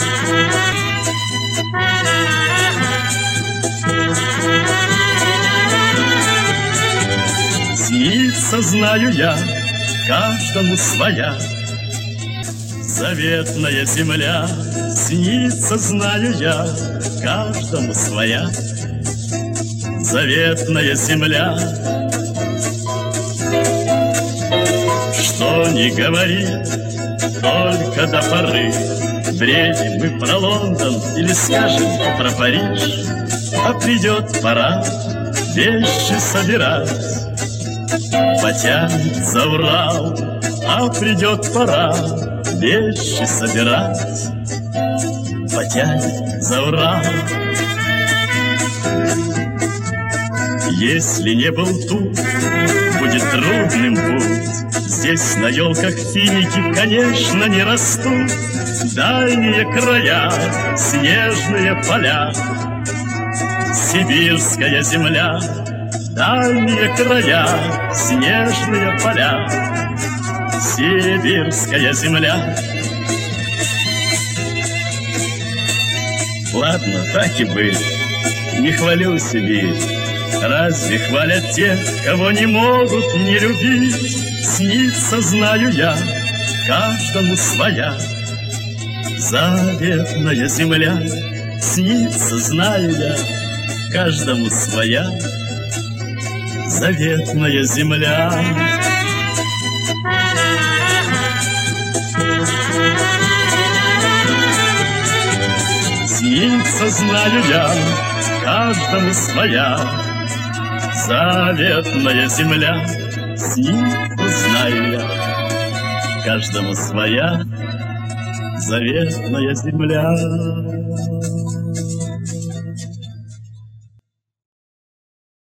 Снится, знаю я, каждому своя заветная земля. Снится, знаю я, каждому своя заветная земля. Что ни говори, только до поры бредим мы про Лондон или скажем про Париж. А придет пора вещи собирать, потянет за Урал. А придет пора вещи собирать, потянет за Урал. Если не был тут, будет трудным путь. Здесь на елках финики, конечно, не растут. Дальние края, снежные поля, сибирская земля. Дальние края, снежные поля, сибирская земля. Ладно, так и быть, не хвалю Сибирь. Разве хвалят тех, кого не могут не любить? Снится, знаю я, каждому своя заветная земля. Снится, знаю я, каждому своя заветная земля. Снится, знаю я, каждому своя заветная земля. Снится, знаю я, каждому своя заветная земля.